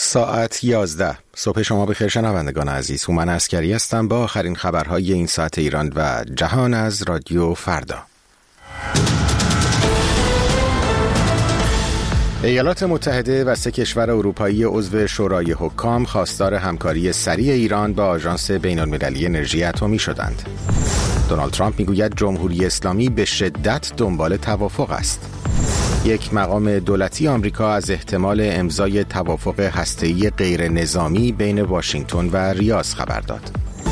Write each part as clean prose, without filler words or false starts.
ساعت 11 صبح شما بخیر شنوندگان عزیز. هومن عسکری هستم با آخرین خبرهای این ساعت ایران و جهان از رادیو فردا. ایالات متحده و 3 کشور اروپایی عضو شورای حکام خواستار همکاری سریع ایران با آژانس بین‌المللی انرژی اتمی شدند. دونالد ترامپ میگوید جمهوری اسلامی به شدت دنبال توافق است. یک مقام دولتی آمریکا از احتمال امضای توافق هسته‌ای غیر نظامی بین واشنگتن و ریاض خبر داد.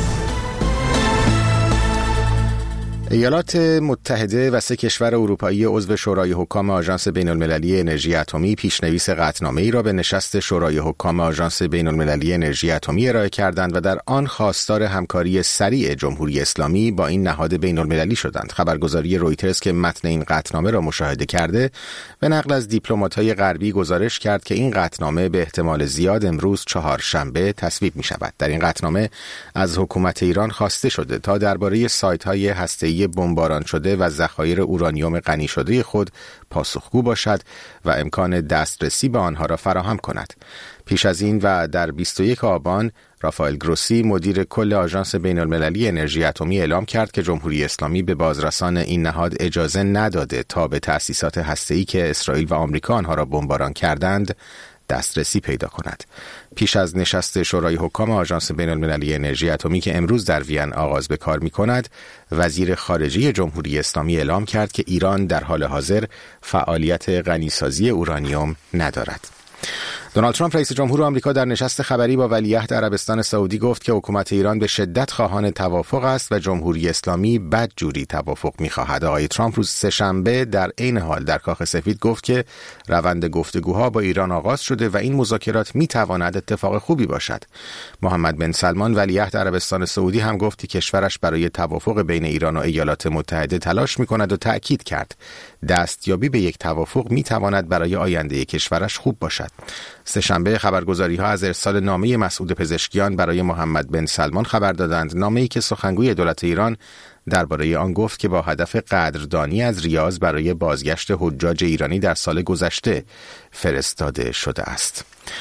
ایالات متحده و 3 کشور اروپایی عضو شورای حکام آژانس بین‌المللی انرژی اتمی پیشنویس قطعنامه‌ای را به نشست شورای حکام آژانس بین‌المللی انرژی اتمی ارائه کردند و در آن خواستار همکاری سریع جمهوری اسلامی با این نهاد بین‌المللی شدند. خبرگزاری رویترز که متن این قطعنامه را مشاهده کرده، به نقل از دیپلمات‌های غربی گزارش کرد که این قطعنامه به احتمال زیاد امروز چهارشنبه تصویب می‌شود. در این قطعنامه از حکومت ایران خواسته شده تا درباره سایت‌های هسته‌ای بمباران شده و ذخایر اورانیوم غنی شده خود پاسخگو باشد و امکان دسترسی به آنها را فراهم کند. پیش از این و در 21 آبان رافائل گروسی مدیر کل آژانس بین‌المللی انرژی اتمی اعلام کرد که جمهوری اسلامی به بازرسان این نهاد اجازه نداده تا به تأسیسات هسته‌ای که اسرائیل و آمریکا آنها را بمباران کردند دسترسی پیدا کند. پیش از نشست شورای حکام آژانس بین‌المللی انرژی اتمی که امروز در وین آغاز به کار می‌کند، وزیر خارجه جمهوری اسلامی اعلام کرد که ایران در حال حاضر فعالیت غنیسازی اورانیوم ندارد. دونالد ترامپ رئیس جمهور آمریکا در نشست خبری با ولیعهد عربستان سعودی گفت که حکومت ایران به شدت خواهان توافق است و جمهوری اسلامی بدجوری توافق می‌خواهد. آقای ترامپ روز سه‌شنبه در عین حال در کاخ سفید گفت که روند گفتگوها با ایران آغاز شده و این مذاکرات می‌تواند اتفاق خوبی باشد. محمد بن سلمان ولیعهد عربستان سعودی هم گفت که کشورش برای توافق بین ایران و ایالات متحده تلاش می‌کند و تأکید کرد دستیابی به یک توافق می‌تواند برای آینده کشورش خوب باشد. سه‌شنبه خبرگزاری‌ها از ارسال نامه مسعود پزشکیان برای محمد بن سلمان خبر دادند. نامه‌ای که سخنگوی دولت ایران درباره آن گفت که با هدف قدردانی از ریاض برای بازگشت حجاج ایرانی در سال گذشته فرستاده شده است.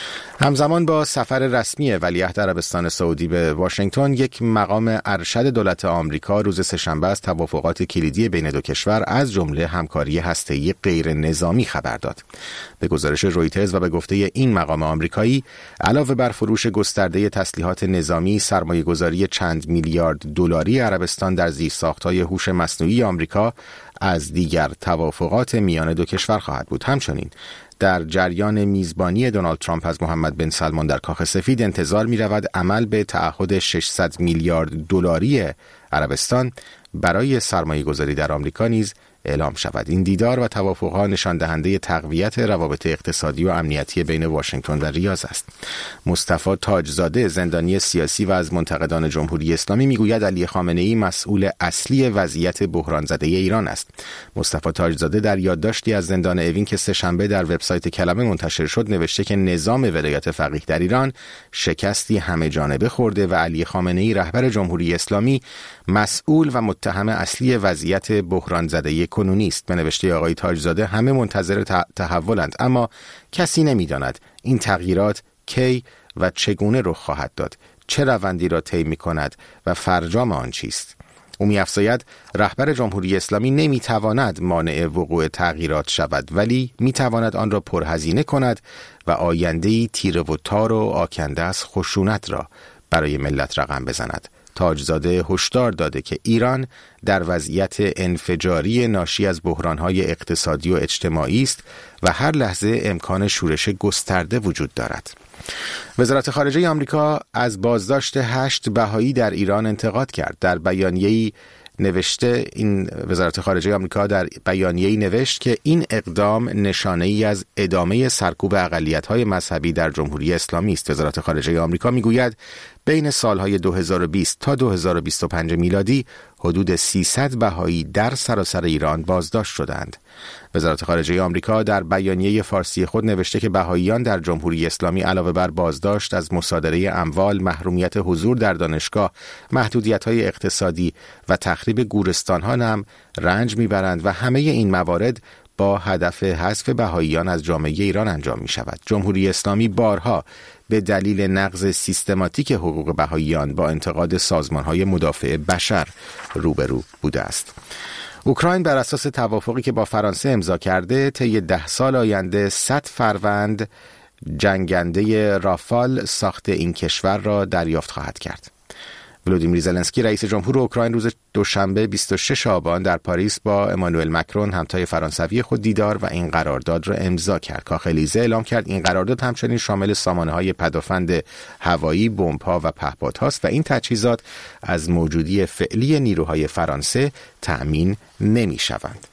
همزمان با سفر رسمی ولیعهد عربستان سعودی به واشنگتن، یک مقام ارشد دولت آمریکا روز سه‌شنبه از توافقات کلیدی بین دو کشور از جمله همکاری هسته‌ای غیر نظامی خبر داد. به گزارش رویترز و به گفته این مقام آمریکایی، علاوه بر فروش گسترده تسلیحات نظامی، سرمایه‌گذاری چند میلیارد دلاری عربستان در زیرساخت‌های هوش مصنوعی آمریکا از دیگر توافقات میان دو کشور خواهد بود. همچنین در جریان میزبانی دونالد ترامپ از محمد بن سلمان در کاخ سفید انتظار می رود عمل به تعهد 600 میلیارد دلاری عربستان برای سرمایه گذاری در آمریکا نیز اعلام شود. این دیدار و توافقها نشان دهنده تقویت روابط اقتصادی و امنیتی بین واشنگتن و ریاض است. مصطفی تاجزاده، زندانی سیاسی و از منتقدان جمهوری اسلامی، میگوید علی خامنه‌ای مسئول اصلی وضعیت بحران زده ایران است. مصطفی تاجزاده در یادداشتی از زندان اوین که سه‌شنبه در وبسایت کلمه منتشر شد نوشته که نظام ولایت فقیه در ایران شکستی همه جانبه خورده و علی خامنه‌ای رهبر جمهوری اسلامی مسئول و متهم اصلی وضعیت بحران زده کنونی است. به نوشته آقای تاجزاده همه منتظر تحولند، اما کسی نمی‌داند این تغییرات کی و چگونه رخ خواهد داد، چه روندی را طی می‌کند و فرجام آن چیست. او می‌افزاید رهبر جمهوری اسلامی نمی‌تواند مانع وقوع تغییرات شود، ولی می‌تواند آن را پرهزینه کند و آینده‌ای تیره و تار و آکنده از خشونت را برای ملت رقم بزند. تاجزاده هشدار داده که ایران در وضعیت انفجاری ناشی از بحران‌های اقتصادی و اجتماعی است و هر لحظه امکان شورش گسترده وجود دارد. وزارت خارجه آمریکا از بازداشت 8 بهایی در ایران انتقاد کرد. در بیانیه‌ای نوشته این وزارت خارجه آمریکا در بیانیه‌ای نوشت که این اقدام نشانه‌ای از ادامه سرکوب اقلیت‌های مذهبی در جمهوری اسلامی است. وزارت خارجه آمریکا میگوید بین سالهای 2020 تا 2025 میلادی حدود 300 بهایی در سراسر ایران بازداشت شدند. وزارت خارجه آمریکا در بیانیه فارسی خود نوشته که بهاییان در جمهوری اسلامی علاوه بر بازداشت از مصادره اموال، محرومیت حضور در دانشگاه، محدودیت‌های اقتصادی و تخریب گورستان‌ها هم رنج می‌برند و همه این موارد با هدف حذف بهائیان از جامعه ایران انجام می شود. جمهوری اسلامی بارها به دلیل نقض سیستماتیک حقوق بهائیان با انتقاد سازمان‌های مدافع بشر روبرو بوده است. اوکراین بر اساس توافقی که با فرانسه امضا کرده طی 10 سال آینده 100 فروند جنگنده رافال ساخت این کشور را دریافت خواهد کرد. ولودیمیر زلنسکی رئیس جمهور اوکراین روز دوشنبه 26 آبان در پاریس با امانوئل مکرون همتای فرانسوی خود دیدار و این قرارداد را امضا کرد. کاخ الیزه اعلام کرد این قرارداد همچنین شامل سامانه‌های پدافند هوایی، بمب‌ها و پهپادهاست و این تجهیزات از موجودی فعلی نیروهای فرانسه تأمین نمی‌شوند.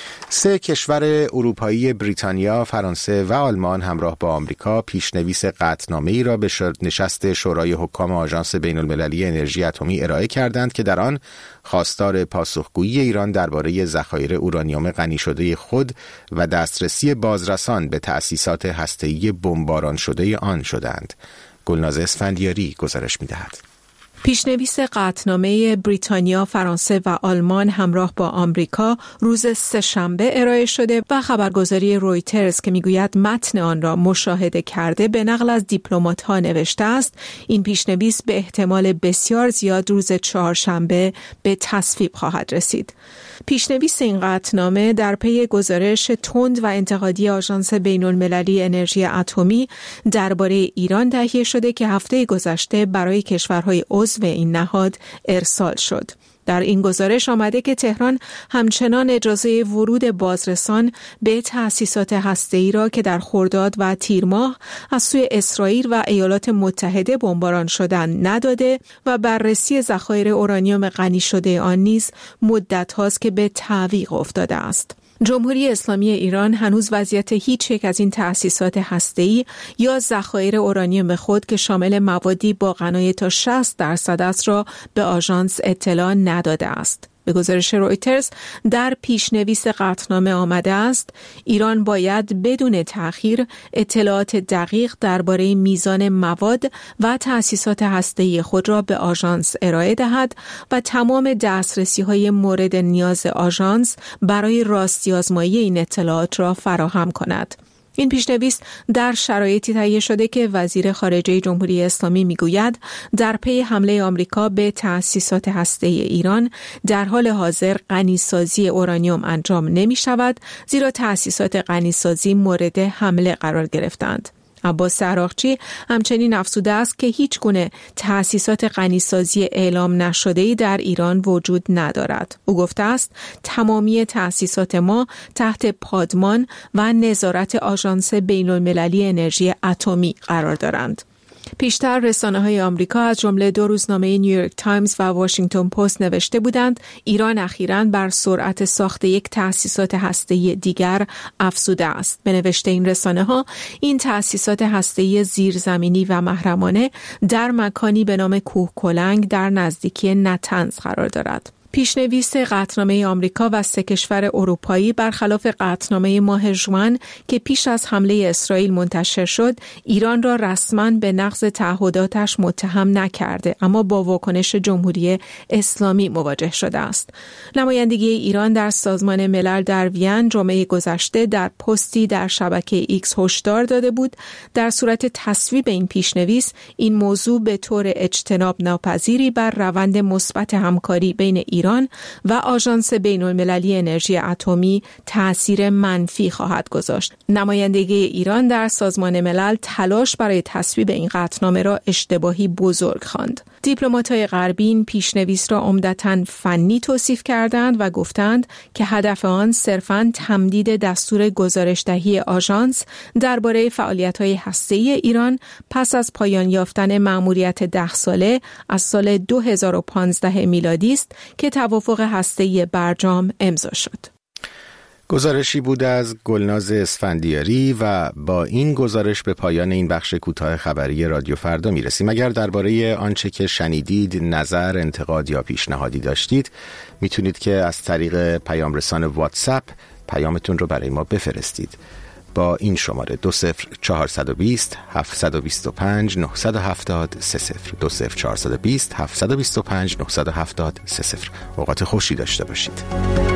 3 کشور اروپایی بریتانیا، فرانسه و آلمان همراه با آمریکا پیشنویس قطعنامه‌ای را به نشست شورای حکام آژانس بین‌المللی انرژی اتمی ارائه کردند که در آن خواستار پاسخگویی ایران درباره ذخایر اورانیوم غنی شده خود و دسترسی بازرسان به تأسیسات هسته‌ای بمباران شده آن شدند. گلناز اسفندیاری گزارش می‌دهد. پیشنویس قطعنامه بریتانیا، فرانسه و آلمان همراه با آمریکا روز سه‌شنبه ارائه شده و خبرگزاری رویترز که میگوید متن آن را مشاهده کرده به نقل از دیپلمات‌ها نوشته است این پیشنویس به احتمال بسیار زیاد روز چهارشنبه به تصویب خواهد رسید. پیشنویس این قطعنامه در پی گزارش تند و انتقادی آژانس بین‌المللی انرژی اتمی درباره ایران تهیه شده که هفته گذشته برای کشورهای عضو این نهاد ارسال شد. در این گزارش آمده که تهران همچنان اجازه ورود بازرسان به تأسیسات هسته‌ای را که در خرداد و تیر ماه از سوی اسرائیل و ایالات متحده بمباران شدند نداده و بررسی ذخایر اورانیوم غنی شده آن نیز مدت هاست که به تعویق افتاده است. جمهوری اسلامی ایران هنوز وضعیت هیچ یک از این تأسیسات هسته‌ای یا ذخایر اورانیوم خود که شامل موادی با غنای تا 60% است را به آژانس اطلاع نداده است. به گزارش رویترز در پیشنویس قطعنامه آمده است ایران باید بدون تأخیر اطلاعات دقیق درباره میزان مواد و تأسیسات هسته‌ای خود را به آژانس ارائه دهد و تمام دسترسی‌های مورد نیاز آژانس برای راستی آزمایی این اطلاعات را فراهم کند. این پیشنویس در شرایطی تهیه شده که وزیر خارجه جمهوری اسلامی میگوید در پی حمله آمریکا به تأسیسات هسته‌ای ایران در حال حاضر غنیسازی اورانیوم انجام نمی شود زیرا تأسیسات غنیسازی مورد حمله قرار گرفتند. عباس عراقچی همچنین افزوده است که هیچ گونه تأسیسات غنیسازی اعلام نشده‌ای در ایران وجود ندارد. او گفته است تمامی تأسیسات ما تحت پادمان و نظارت آژانس بین‌المللی انرژی اتمی قرار دارند. پیشتر رسانه‌های آمریکا از جمله 2 روزنامه نیویورک تایمز و واشنگتن پست نوشته بودند ایران اخیراً بر سرعت ساخت یک تأسیسات هسته‌ای دیگر افزوده است. به نوشته این رسانه‌ها این تأسیسات هسته‌ای زیرزمینی و محرمانه در مکانی به نام کوه کلنگ در نزدیکی نتنز قرار دارد. پیشنویس قطعنامه آمریکا و 3 کشور اروپایی برخلاف قطعنامه ماه ژوئن که پیش از حمله اسرائیل منتشر شد، ایران را رسما به نقض تعهداتش متهم نکرده، اما با واکنش جمهوری اسلامی مواجه شده است. نمایندگی ایران در سازمان ملل در وین جمعه گذشته در پستی در شبکه ایکس هشدار داده بود در صورت تصویب این پیشنویس این موضوع به طور اجتناب ناپذیری بر روند مثبت همکاری بین ایران و آژانس بین‌المللی انرژی اتمی تأثیر منفی خواهد گذاشت. نمایندگی ایران در سازمان ملل تلاش برای تصویب این قطعنامه را اشتباهی بزرگ خواند. دیپلمات‌های غربی این پیشنویس را عمدتاً فنی توصیف کردند و گفتند که هدف آن صرفاً تمدید دستور گزارش‌دهی آژانس درباره فعالیت‌های هسته‌ای ایران پس از پایان یافتن مأموریت 10 ساله از سال 2015 میلادی است که توافق هسته‌ای برجام امضا شد. گزارشی بود از گلناز اسفندیاری و با این گزارش به پایان این بخش کوتاه خبری رادیو فردا میرسیم. اگر درباره آنچه که شنیدید نظر، انتقاد یا پیشنهادی داشتید میتونید که از طریق پیام رسان واتساپ پیامتون رو برای ما بفرستید با این شماره 20420 725 970 20420 725 970. اوقات خوشی داشته باشید.